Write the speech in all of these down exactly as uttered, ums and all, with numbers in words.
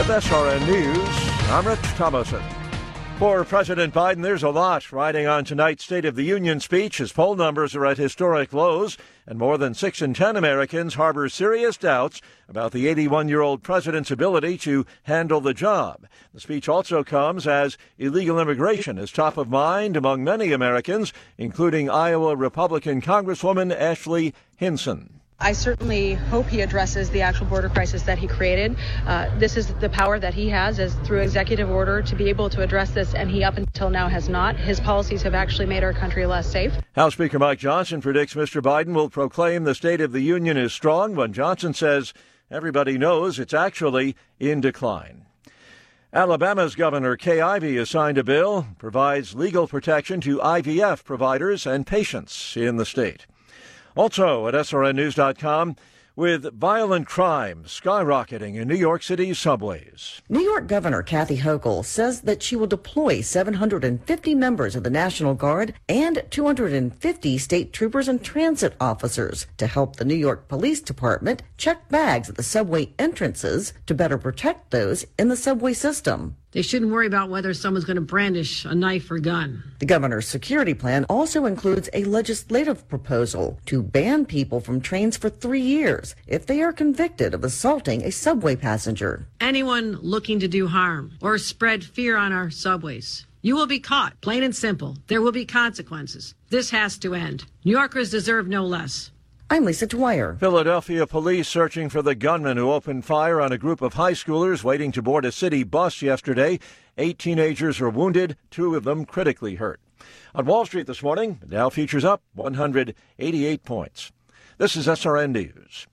With S R N News, I'm Rich Thomason. For President Biden, there's a lot riding on tonight's State of the Union speech. His poll numbers are at historic lows, and more than six in ten Americans harbor serious doubts about the eighty-one-year-old president's ability to handle the job. The speech also comes as illegal immigration is top of mind among many Americans, including Iowa Republican Congresswoman Ashley Hinson. I certainly hope he addresses the actual border crisis that he created. Uh, this is the power that he has as through executive order to be able to address this, and he up until now has not. His policies have actually made our country less safe. House Speaker Mike Johnson predicts Mister Biden will proclaim the State of the Union is strong when Johnson says everybody knows it's actually in decline. Alabama's Governor Kay Ivey has signed a bill that provides legal protection to I V F providers and patients in the state. Also at S R N news dot com, with violent crime skyrocketing in New York City's subways. New York Governor Kathy Hochul says that she will deploy seven hundred fifty members of the National Guard and two hundred fifty state troopers and transit officers to help the New York Police Department check bags at the subway entrances to better protect those in the subway system. They shouldn't worry about whether someone's going to brandish a knife or gun. The governor's security plan also includes a legislative proposal to ban people from trains for three years if they are convicted of assaulting a subway passenger. Anyone looking to do harm or spread fear on our subways, you will be caught, plain and simple. There will be consequences. This has to end. New Yorkers deserve no less. I'm Lisa Dwyer. Philadelphia police searching for the gunman who opened fire on a group of high schoolers waiting to board a city bus yesterday. Eight teenagers were wounded, two of them critically hurt. On Wall Street this morning, the Dow futures up one hundred eighty-eight points. This is S R N News.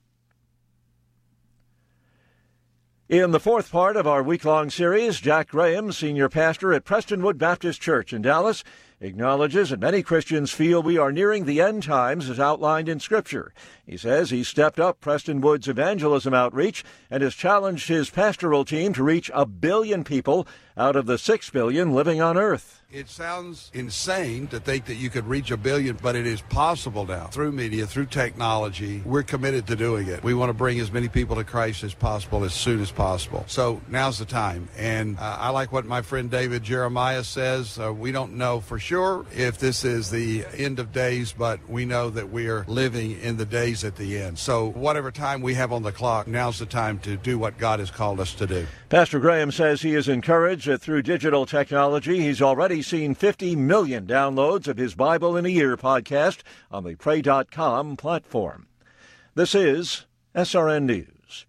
In the fourth part of our week-long series, Jack Graham, senior pastor at Prestonwood Baptist Church in Dallas, acknowledges that many Christians feel we are nearing the end times as outlined in Scripture. He says he stepped up Prestonwood's evangelism outreach and has challenged his pastoral team to reach a billion people out of the six billion living on earth. It sounds insane to think that you could reach a billion, but it is possible now. Through media, through technology, we're committed to doing it. We want to bring as many people to Christ as possible as soon as possible. So now's the time. And uh, I like what my friend David Jeremiah says. Uh, we don't know for sure if this is the end of days, but we know that we are living in the days at the end. So whatever time we have on the clock, now's the time to do what God has called us to do. Pastor Graham says he is encouraged that through digital technology, he's already seen fifty million downloads of his Bible in a Year podcast on the pray dot com platform. This is S R N News.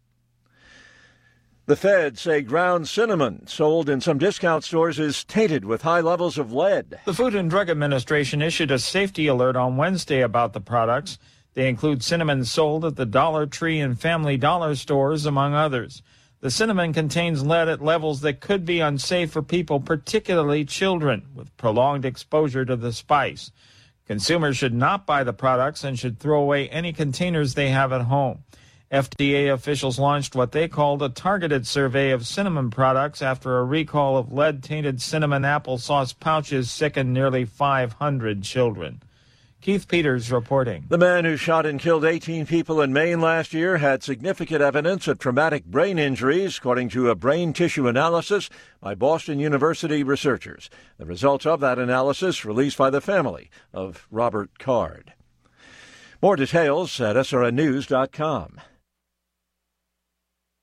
The feds say ground cinnamon sold in some discount stores is tainted with high levels of lead. The Food and Drug Administration issued a safety alert on Wednesday about the products. They include cinnamon sold at the Dollar Tree and Family Dollar stores, among others. The cinnamon contains lead at levels that could be unsafe for people, particularly children, with prolonged exposure to the spice. Consumers should not buy the products and should throw away any containers they have at home. F D A officials launched what they called a targeted survey of cinnamon products after a recall of lead-tainted cinnamon applesauce pouches sickened nearly five hundred children. Keith Peters reporting. The man who shot and killed eighteen people in Maine last year had significant evidence of traumatic brain injuries, according to a brain tissue analysis by Boston University researchers. The results of that analysis released by the family of Robert Card. More details at S R N news dot com.